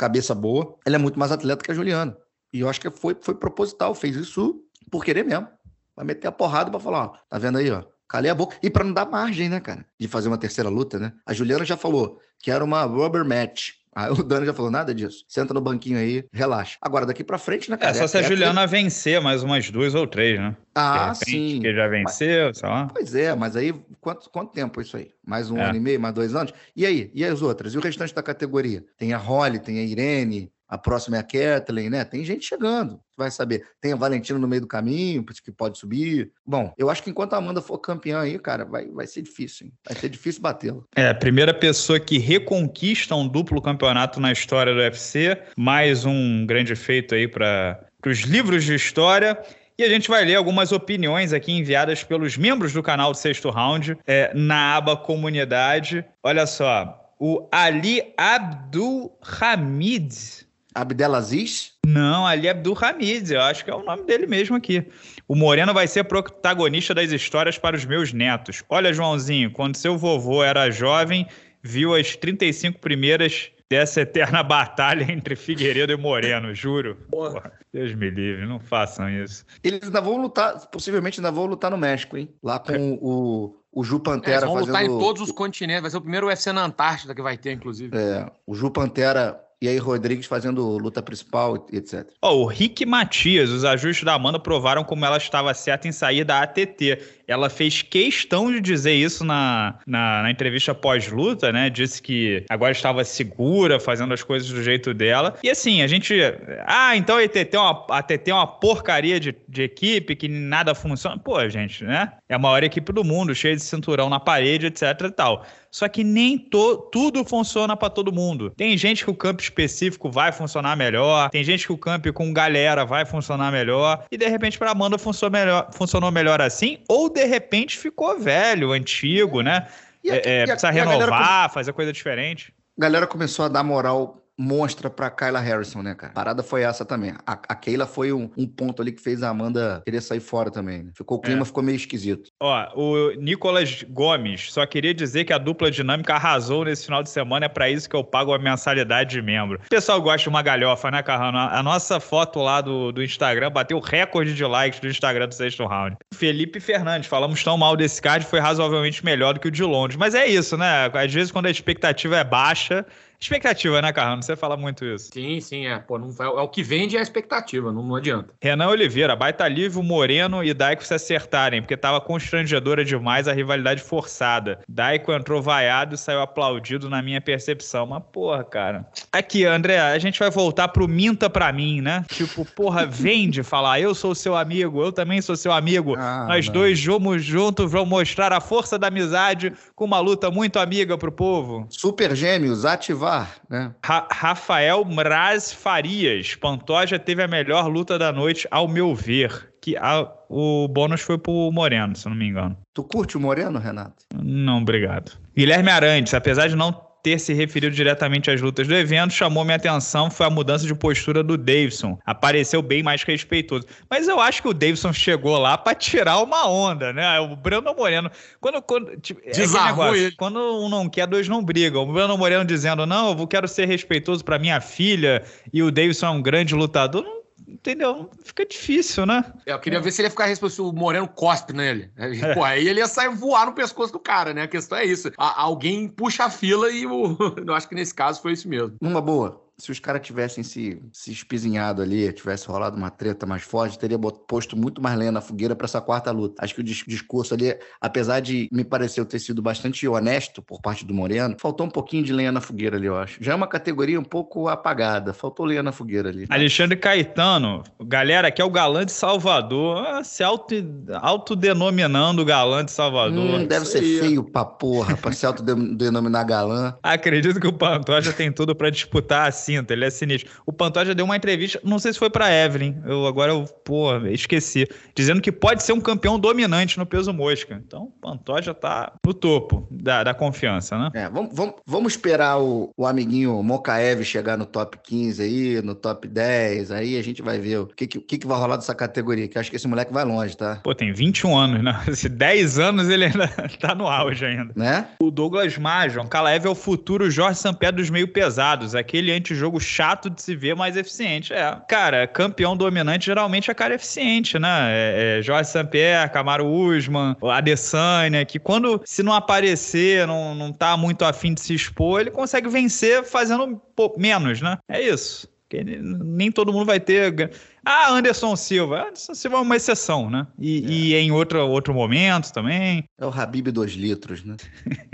cabeça boa. Ela é muito mais atleta que a Juliana. E eu acho que foi, foi proposital, fez isso por querer mesmo. Vai meter a porrada pra falar, ó, tá vendo aí, ó? Calei a boca. E pra não dar margem, né, cara? De fazer uma terceira luta, né? A Juliana já falou que era uma rubber match. Aí o Dani já falou, nada disso. Senta no banquinho aí, relaxa. Agora, daqui pra frente, né, cara? É, só se a Juliana vencer mais umas duas ou três, né? Ah, repente, sim. Que já venceu, mas, sei lá. Pois é, mas aí, quanto, quanto tempo isso aí? Mais um é. ano e meio, mais dois anos? E aí? E as outras? E o restante da categoria? Tem a Holly, tem a Irene, a próxima é a Kathleen, né? Tem gente chegando, vai saber. Tem a Valentina no meio do caminho, que pode subir. Bom, eu acho que enquanto a Amanda for campeã aí, cara, vai, vai ser difícil, hein? Vai ser difícil batê-la. É, a primeira pessoa que reconquista um duplo campeonato na história do U F C. Mais um grande feito aí para os livros de história. E a gente vai ler algumas opiniões aqui enviadas pelos membros do canal do Sexto Round, é, na aba Comunidade. Olha só, o Ali Abdul Hamid... Abdelaziz? Não, Ali Abdul Hamid, eu acho que é o nome dele mesmo aqui. O Moreno vai ser protagonista das histórias para os meus netos. Olha, Joãozinho, quando seu vovô era jovem, viu as trinta e cinco primeiras dessa eterna batalha entre Figueiredo e Moreno, juro. Porra, Deus me livre, não façam isso. Eles ainda vão lutar, possivelmente ainda vão lutar no México, hein? Lá com é. o... O Ju Pantera é, vão fazendo... lutar em todos os continentes. Vai ser o primeiro U F C na Antártida que vai ter, inclusive. É, o Ju Pantera e aí Rodrigues fazendo luta principal, etcétera. Ó, oh, o Rick Matias, os ajustes da Amanda provaram como ela estava certa em sair da A T T. Ela fez questão de dizer isso na, na, na entrevista pós-luta, né? Disse que agora estava segura, fazendo as coisas do jeito dela. E assim, a gente... Ah, então a A T T é uma, a ATT é uma porcaria de, de equipe, que nada funciona. Pô, gente, né? É a maior equipe do mundo, cheia de cinturão na parede, etc e tal. Só que nem to, tudo funciona para todo mundo. Tem gente que o campo específico vai funcionar melhor, tem gente que o campo com galera vai funcionar melhor, e de repente para Amanda funcionou melhor, funcionou melhor assim, ou de repente ficou velho, antigo, né? E a, é, e a, precisa e a renovar, come... fazer coisa diferente. A galera começou a dar moral monstra pra Kayla Harrison, né, cara? A parada foi essa também. A, a Kayla foi um, um ponto ali que fez a Amanda querer sair fora também, né? Ficou, o clima é. ficou meio esquisito. Ó, o Nicolas Gomes só queria dizer que a dupla dinâmica arrasou nesse final de semana, é pra isso que eu pago a mensalidade de membro. O pessoal gosta de uma galhofa, né, Carrano? A nossa foto lá do, do Instagram bateu o recorde de likes do Instagram do Sexto Round. Felipe Fernandes, falamos tão mal desse card, foi razoavelmente melhor do que o de Londres. Mas é isso, né? Às vezes quando a expectativa é baixa... Expectativa, né, Carrano? Você fala muito isso. Sim, sim, é. Pô, não, é, é o que vende é a expectativa, não, não adianta. Renan Oliveira, baita livro, Moreno e Daiko se acertarem, porque tava constrangedora demais a rivalidade forçada. Daiko entrou vaiado e saiu aplaudido na minha percepção. Mas, porra, cara. Aqui, André, a gente vai voltar pro minta pra mim, né? Tipo, porra, vende falar, eu sou seu amigo, eu também sou seu amigo. Ah, Nós não. dois vamos juntos, vamos mostrar a força da amizade com uma luta muito amiga pro povo. Super Gêmeos, ativar. Né? Ra- Rafael Mraz Farias, Pantoja teve a melhor luta da noite, ao meu ver. Que a, o bônus foi pro Moreno, se eu não me engano. Tu curte o Moreno, Renato? Não, obrigado. Guilherme Arantes, apesar de não ter se referido diretamente às lutas do evento, chamou minha atenção foi a mudança de postura do Davidson. Apareceu bem mais respeitoso. Mas eu acho que o Davidson chegou lá pra tirar uma onda, né? O Brandon Moreno... Quando, quando, tipo, Desarrou negócio, ele. Quando um não quer, dois não brigam. O Brandon Moreno dizendo, não, eu quero ser respeitoso pra minha filha, e o Davidson é um grande lutador. Não, entendeu? Fica difícil, né? Eu queria é. ver se ele ia ficar responsável, se o Moreno cospe nele. É. Pô, aí ele ia sair voar no pescoço do cara, né? A questão é isso. A, alguém puxa a fila e o... eu acho que nesse caso foi isso mesmo. Numa boa. Se os caras tivessem se, se espizinhado ali, tivesse rolado uma treta mais forte, teria posto muito mais lenha na fogueira para essa quarta luta. Acho que o dis- discurso ali, apesar de me parecer ter sido bastante honesto por parte do Moreno, faltou um pouquinho de lenha na fogueira ali, eu acho. Já é uma categoria um pouco apagada, faltou lenha na fogueira ali. Alexandre Caetano, galera, aqui é o galã de Salvador, ah, se auto, autodenominando galã de Salvador. Hum, deve ser feio pra porra, pra se autodenominar galã. Acredito que o Pantoja tem tudo pra disputar assim. Ele é sinistro. O Pantoja deu uma entrevista, não sei se foi pra Evelyn, eu agora eu, pô, esqueci, dizendo que pode ser um campeão dominante no peso mosca. Então o Pantoja tá no topo da, da confiança, né? É, vamos, vamos, vamos esperar o, o amiguinho Mokaev chegar no top quinze aí, no top dez, aí a gente vai ver o que, que, que vai rolar dessa categoria, que eu acho que esse moleque vai longe, tá? Pô, tem vinte e um anos, né? Se dez anos ele ainda tá no auge ainda. Né? O Douglas Majon, Kalaev é o futuro Jorge Sampaio dos meio pesados, aquele antes jogo chato de se ver, mas eficiente. É, cara, campeão dominante geralmente é cara eficiente, né? É, é Jorge Saint-Pierre, Kamaru Usman, Adesanya, que quando, se não aparecer, não, não tá muito afim de se expor, ele consegue vencer fazendo pô, menos, né? É isso. Porque nem todo mundo vai ter... Ah, Anderson Silva. Anderson Silva é uma exceção, né? E, é. e em outro, outro momento também. É o Habib dois litros, né?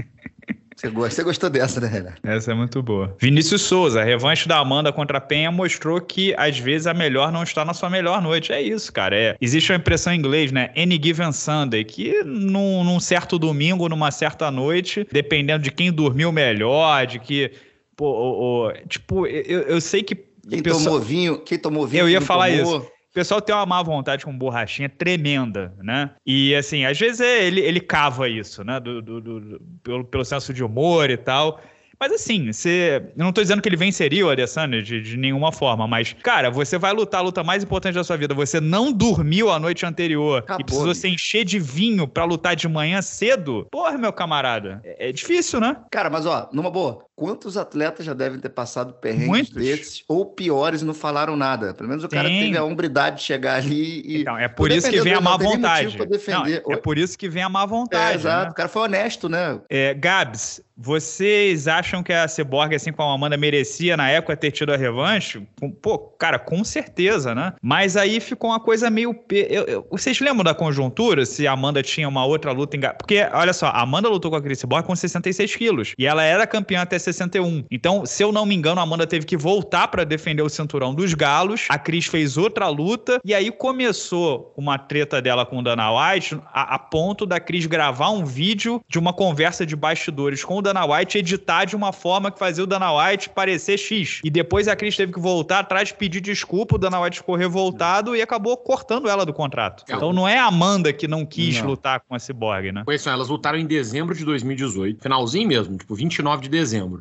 Você, gosta, você gostou dessa, né, Renato? Essa é muito boa. Vinícius Souza, a revanche da Amanda contra a Penha mostrou que, às vezes, a melhor não está na sua melhor noite. É isso, cara. É, existe uma impressão em inglês, né? Any given Sunday, que num, num certo domingo, numa certa noite, dependendo de quem dormiu melhor, de que... Pô, o, o, tipo, eu, eu sei que... Quem pessoal... tomou vinho, quem tomou vinho... Eu ia falar tomou... isso. O pessoal tem uma má vontade com borrachinha tremenda, né? E, assim, às vezes é, ele, ele cava isso, né? Do, do, do, do, pelo, pelo senso de humor e tal. Mas, assim, você... Eu não tô dizendo que ele venceria o Adesanya de, de nenhuma forma, mas, cara, você vai lutar a luta mais importante da sua vida. Você não dormiu a noite anterior Acabou, e precisou bicho. se encher de vinho pra lutar de manhã cedo. Porra, meu camarada. É, é difícil, né? Cara, mas, ó, numa boa... Quantos atletas já devem ter passado perrengues Muitos. desses, ou piores, e não falaram nada? Pelo menos o Sim. cara teve a hombridade de chegar ali e... Então, é por isso que vem a má vontade. Não, é por isso que vem a má vontade. É, exato. Né? O cara foi honesto, né? É, Gabs, vocês acham que a Cyborg, assim como a Amanda, merecia na época ter tido a revanche? Pô, cara, com certeza, né? Mas aí ficou uma coisa meio... Eu, eu, vocês lembram da conjuntura? Se a Amanda tinha uma outra luta... Em... Porque, olha só, a Amanda lutou com a Cris Cyborg com sessenta e seis quilos. E ela era campeã até sessenta e um. Então, se eu não me engano, a Amanda teve que voltar pra defender o cinturão dos galos. A Cris fez outra luta. E aí começou uma treta dela com o Dana White a, a ponto da Cris gravar um vídeo de uma conversa de bastidores com o Dana White, editar de uma forma que fazia o Dana White parecer X. E depois a Cris teve que voltar atrás, pedir desculpa, o Dana White ficou revoltado e acabou cortando ela do contrato. É, então não é a Amanda que não quis não. lutar com a Cyborg, né? Pois são, elas lutaram em dezembro de dois mil e dezoito, finalzinho mesmo, tipo vinte e nove de dezembro.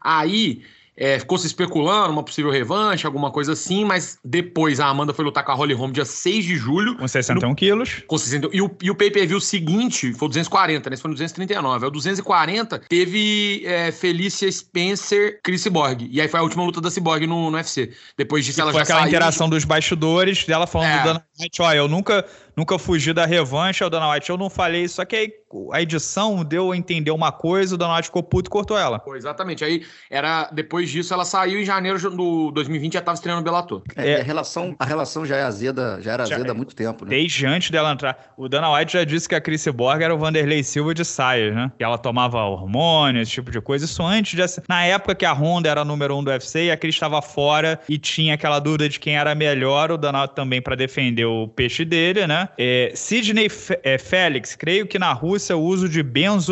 Aí é, ficou se especulando uma possível revanche, alguma coisa assim, mas depois a Amanda foi lutar com a Holly Holm dia seis de julho. Com sessenta e um quilos. Com sessenta e um, e o, e o pay-per-view seguinte foi o duzentos e quarenta, né? Esse foi no duzentos e trinta e nove. Aí o duzentos e quarenta teve é, Felicia Spencer, Cris Cyborg. E aí foi a última luta da Cyborg no, no U F C. Depois disso e ela foi já aquela saiu... interação dos bastidores, dela falando é. do Dana White, ó, eu nunca... Nunca fugi da revanche ao Dana White. Eu não falei isso, só que aí a edição deu a entender uma coisa, o Dana White ficou puto e cortou ela. Pô, exatamente. Aí, era, depois disso, ela saiu em janeiro do dois mil e vinte e já tava estreando no Bellator. É, é. A, relação, a relação já é azeda, já era já azeda é. há muito tempo, né? Desde antes dela entrar. O Dana White já disse que a Cris Cyborg era o Vanderlei Silva de saias, né? Que ela tomava hormônio, esse tipo de coisa. Isso antes de... Na época que a Ronda era a número um do U F C e a Cris estava fora e tinha aquela dúvida de quem era melhor, o Dana White também para defender o peixe dele, né? É, Sidney F- é, Félix, creio que na Rússia o uso de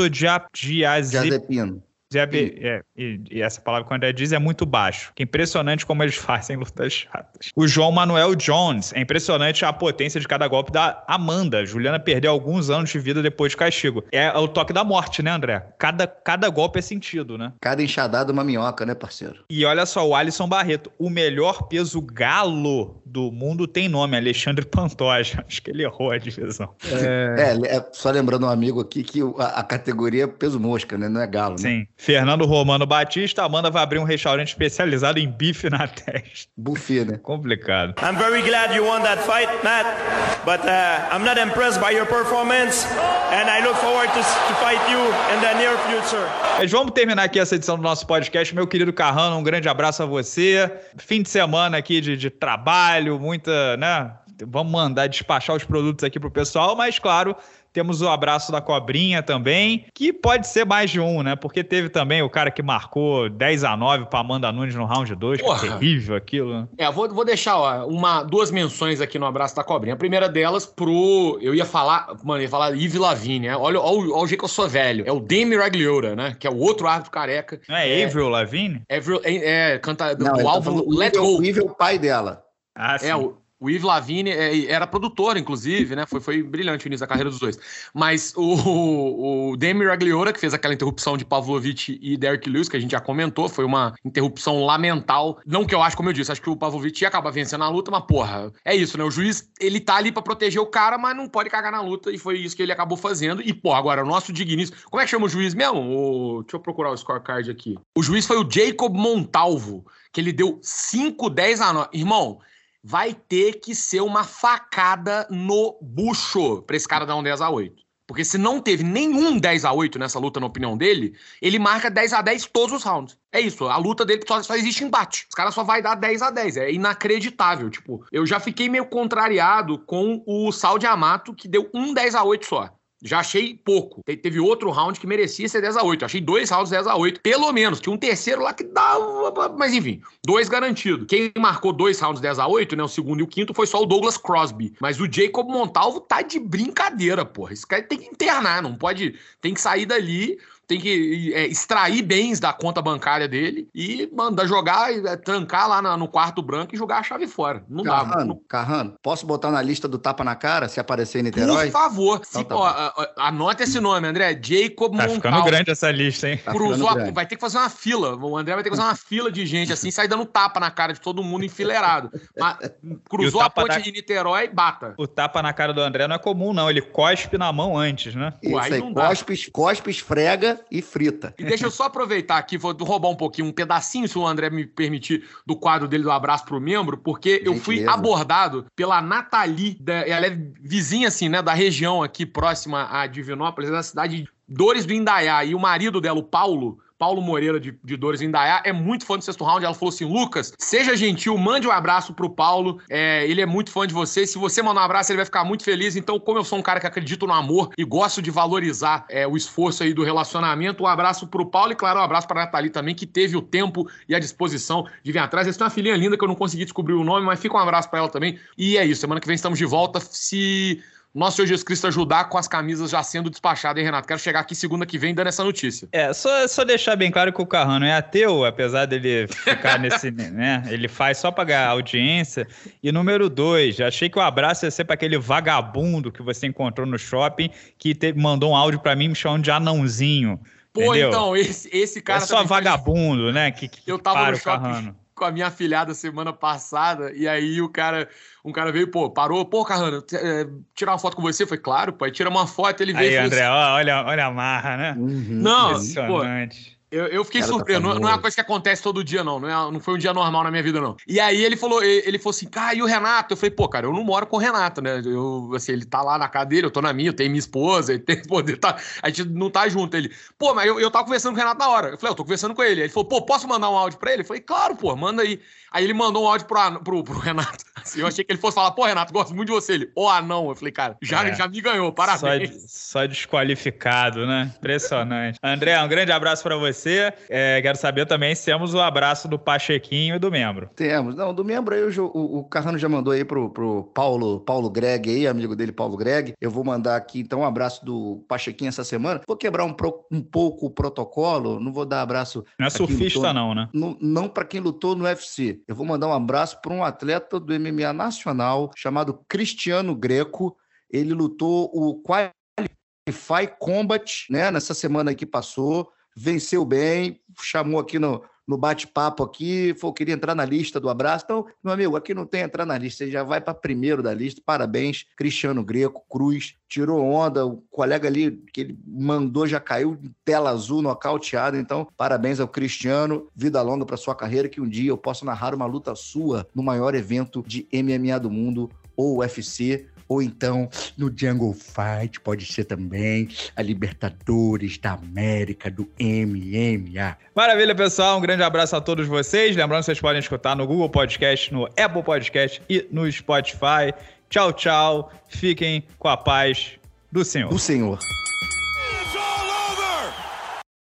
benzodiazepina. É, e, e essa palavra que o André diz é muito baixo. Que é impressionante como eles fazem lutas chatas. O João Manuel Jones. É impressionante a potência de cada golpe da Amanda. Juliana perdeu alguns anos de vida depois de castigo. É o toque da morte, né, André? Cada, cada golpe é sentido, né? Cada enxadada uma minhoca, né, parceiro? E olha só, o Alisson Barreto. O melhor peso galo do mundo tem nome, Alexandre Pantoja. Acho que ele errou a divisão. É, é, é só lembrando um amigo aqui que a, a categoria é peso mosca, né? Não é galo, né? Sim. Fernando Romano Batista, Amanda vai abrir um restaurante especializado em bife na testa. Buffet, né? Complicado. I'm very glad you won that fight, Matt, but uh, I'm not impressed by your performance and I look forward to, to fight you in the near future. Mas vamos terminar aqui essa edição do nosso podcast. Meu querido Carrano, um grande abraço a você. Fim de semana aqui de, de trabalho, muita, né? Vamos mandar despachar os produtos aqui pro pessoal, mas claro... Temos o abraço da Cobrinha também, que pode ser mais de um, né? Porque teve também o cara que marcou dez a nove pra Amanda Nunes no round dois, que é terrível aquilo, né? É, vou, vou deixar ó, uma, duas menções aqui no abraço da Cobrinha. A primeira delas pro... Eu ia falar... Mano, eu ia falar Yves Lavigne, né? Olha, olha, olha o jeito que eu sou velho. É o Demi Ragliora, né? Que é o outro árbitro careca. Não é, é Avril Lavigne? Avril, é, é, canta Não, do álbum tá Let Go. O Yves é o pai dela. Ah, sim. É, o... O Yves Lavigne é, era produtor, inclusive, né? Foi, foi brilhante o início da carreira dos dois. Mas o, o, o Demi Ragliora, que fez aquela interrupção de Pavlovich e Derek Lewis, que a gente já comentou, foi uma interrupção lamental. Não que eu acho, como eu disse, acho que o Pavlovich ia acabar vencendo a luta, mas porra, é isso, né? O juiz, ele tá ali pra proteger o cara, mas não pode cagar na luta, e foi isso que ele acabou fazendo. E, porra, agora, o nosso digníssimo... Como é que chama o juiz mesmo? O... Deixa eu procurar o scorecard aqui. O juiz foi o Jacob Montalvo, que ele deu cinco dez a nove. Irmão, vai ter que ser uma facada no bucho pra esse cara dar um dez a oito. Porque se não teve nenhum dez a oito nessa luta, na opinião dele, ele marca dez a dez todos os rounds. É isso, a luta dele só, só existe embate. Os caras só vai dar dez a dez, é inacreditável. Tipo, eu já fiquei meio contrariado com o Saudi Amato, que deu um dez a oito só. Já achei pouco. Te, teve outro round que merecia ser dez a oito. Achei dois rounds dez a oito, pelo menos. Tinha um terceiro lá que dava... Mas enfim, dois garantido. Quem marcou dois rounds dez a oito, né, o segundo e o quinto, foi só o Douglas Crosby. Mas o Jacob Montalvo tá de brincadeira, porra. Esse cara tem que internar, não pode... Tem que sair dali... Tem que é, extrair bens da conta bancária dele e mandar jogar, é, trancar lá na, no quarto branco e jogar a chave fora. Não Carrano, dá. Não... Carrano, posso botar na lista do tapa na cara se aparecer em Niterói? Por favor. Então, se, tá ó, a, a, anota esse nome, André. Jacob Tá Montalvo. ficando grande essa lista, hein? Tá Cruzou a, grande. vai ter que fazer uma fila. O André vai ter que fazer uma fila de gente assim, sair dando tapa na cara de todo mundo enfileirado. Mas, cruzou a ponte da... de Niterói, bata. O tapa na cara do André não é comum, não. Ele cospe na mão antes, né? Isso Aí aí, não dá. cospe, cospe, esfrega e frita. E deixa eu só aproveitar aqui, vou roubar um pouquinho, um pedacinho, se o André me permitir, do quadro dele do Abraço pro Membro, porque eu fui Gentileza. abordado pela Nathalie, da, ela é vizinha, assim, né, da região aqui próxima a Divinópolis, é da cidade de Dores do Indaiá, e o marido dela, o Paulo, Paulo Moreira, de, de Dores do Indaiá, é muito fã do Sexto Round. Ela falou assim, Lucas, seja gentil, mande um abraço pro Paulo, é, ele é muito fã de você, se você mandar um abraço, ele vai ficar muito feliz. Então, como eu sou um cara que acredito no amor e gosto de valorizar é, o esforço aí do relacionamento, um abraço pro Paulo e, claro, um abraço pra Nathalie também, que teve o tempo e a disposição de vir atrás. Eles têm uma filhinha linda que eu não consegui descobrir o nome, mas fica um abraço pra ela também. E é isso, semana que vem estamos de volta, se... Nosso Senhor Jesus Cristo ajudar com as camisas já sendo despachadas, hein, Renato? Quero chegar aqui segunda que vem dando essa notícia. É, só, só deixar bem claro que o Carrano é ateu, apesar dele ficar nesse, né? Ele faz só pra ganhar audiência. E número dois, achei que o abraço ia ser pra aquele vagabundo que você encontrou no shopping, que te, mandou um áudio pra mim me chamando de anãozinho. Pô, entendeu? Então, esse, esse cara... É só vagabundo, né? Que, que eu tava para no o shopping Carrano. Com a minha afilhada semana passada, e aí o cara, um cara veio, pô, parou, pô, Carrano, é, tirar uma foto com você? Foi claro, pô, aí tira uma foto, ele veio Aí, e falou André, assim, ó, olha, olha a marra, né? Uhum. não, pô, Impressionante. Eu, eu fiquei Cara, tá surpreso, não, não é uma famoso. coisa que acontece todo dia, não. Não, é, não foi um dia normal na minha vida, não. E aí ele falou, ele, ele falou assim, cara, e o Renato? Eu falei, pô, cara, eu não moro com o Renato, né? Eu, assim, ele tá lá na casa dele, eu tô na minha, eu tenho minha esposa, ele tem, pô, ele tá, a gente não tá junto. Ele, pô, mas eu, eu tava conversando com o Renato na hora. Eu falei, eu tô conversando com ele. Ele falou, pô, posso mandar um áudio pra ele? Eu falei, claro, pô, manda aí. Aí ele mandou um áudio pro, pro, pro Renato. Assim, eu achei que ele fosse falar, pô, Renato, gosto muito de você. Ele, ô, anão. Eu falei, cara, já, É. já me ganhou, parabéns. Só, só desqualificado, né? Impressionante. André, um grande abraço pra você. É, quero saber também se temos o abraço do Pachequinho e do membro. Temos. Não, do membro aí, o, o, o Carrano já mandou aí pro, pro Paulo, Paulo Greg aí, amigo dele, Paulo Greg. Eu vou mandar aqui, então, um abraço do Pachequinho essa semana. Vou quebrar um, pro, um pouco o protocolo, não vou dar abraço... Não é pra quem surfista, lutou- não, né? Não, não para quem lutou no U F C. Eu vou mandar um abraço para um atleta do M M A nacional chamado Cristiano Greco. Ele lutou o Qualify Combat, né, nessa semana que passou, venceu bem, chamou aqui no, no bate-papo aqui, falou que queria entrar na lista do abraço. Então, meu amigo, aqui não tem entrar na lista, você já vai para primeiro da lista. Parabéns, Cristiano Greco, Cruz, tirou onda, o colega ali que ele mandou já caiu em tela azul, nocauteado. Então, parabéns ao Cristiano, vida longa para sua carreira, que um dia eu possa narrar uma luta sua no maior evento de M M A do mundo, ou U F C, ou então no Jungle Fight, pode ser também a Libertadores da América do M M A. Maravilha, pessoal. Um grande abraço a todos vocês. Lembrando que vocês podem escutar no Google Podcast, no Apple Podcast e no Spotify. Tchau, tchau. Fiquem com a paz do Senhor. Do Senhor.